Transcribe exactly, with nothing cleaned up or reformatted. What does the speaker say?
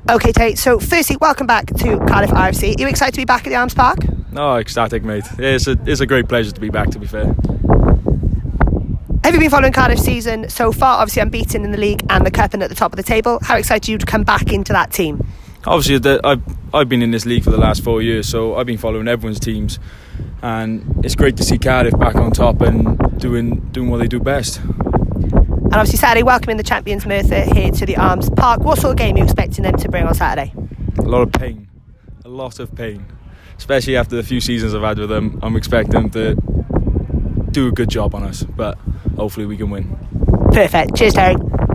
Okay, Tate, so firstly, welcome back to Cardiff R F C. Are you excited to be back at the Arms Park? Oh, ecstatic, mate. Yeah, it's a, it's a great pleasure to be back, to be fair. Have you been following Cardiff season so far? Obviously unbeaten in the league and the cup and at the top of the table. How excited are you to come back into that team? Obviously, the, I've, I've been in this league for the last four years, so I've been following everyone's teams. And it's great to see Cardiff back on top and doing doing what they do best. And obviously Saturday, welcoming the champions Merthyr here to the Arms Park. What sort of game are you expecting them to bring on Saturday? A lot of pain. A lot of pain. Especially after the few seasons I've had with them. I'm expecting them to do a good job on us, but hopefully we can win. Perfect. Cheers, Terry.